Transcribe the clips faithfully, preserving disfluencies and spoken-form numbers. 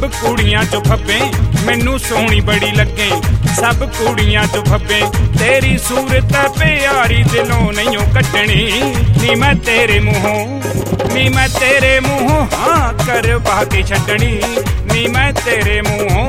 सब कुड़ियां चो फब्बे मैनू सोहनी बड़ी लगे, सब कुड़ियां चो फब्बे तेरी सूरत प्यारी दिलों नहीं कटनी। नी मैं तेरे मुँहों नी मैं तेरे मुँहों हाँ करवा के छड्डनी, नी मैं तेरे मुँहों।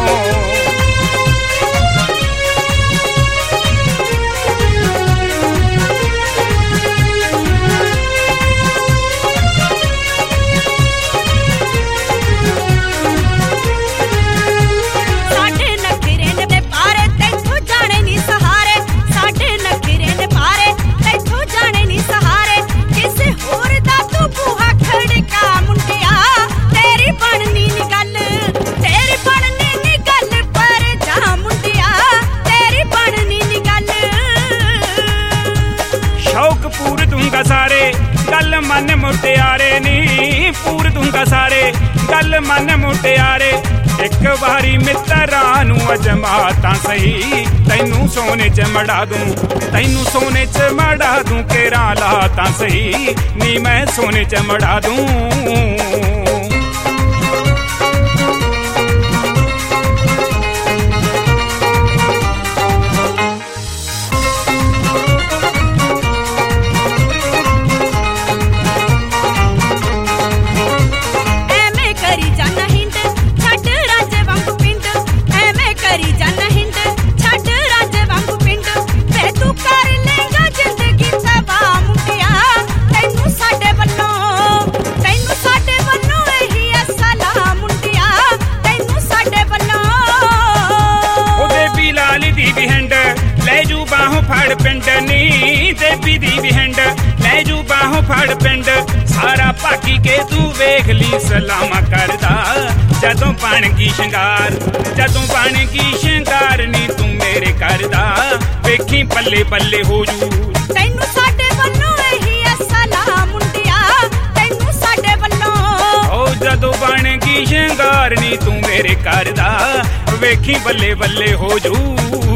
पूर दूंगा सारे गल मन मुटियारे नी, पूर दूंगा सारे गल मन मुटियारे। एक बारी मित्तरां नूं अजमा तां सही, तैनू सोने च मड़ा दूं तैनू सोने च मड़ा दूं केरा ला तां सही, नी मैं सोने च मड़ा दूं। फड़ पिंड नी देवी दी भी हिंड लै जू बाहों फड़ पिंड सारा भागी के तू वेख ली सलामा करदा। जदों बन गई शंगार जदों बन गई शंगार नी तू मेरे करदा, वेखी बल्ले बल्ले हो जू तैनू साडे वल्लों एही सलाम मुंडिया, तैनू साडे वल्लों। ओ जदों बन गई शंगार नी तू मेरे करदा, वेखी बल्ले बल्ले हो जू।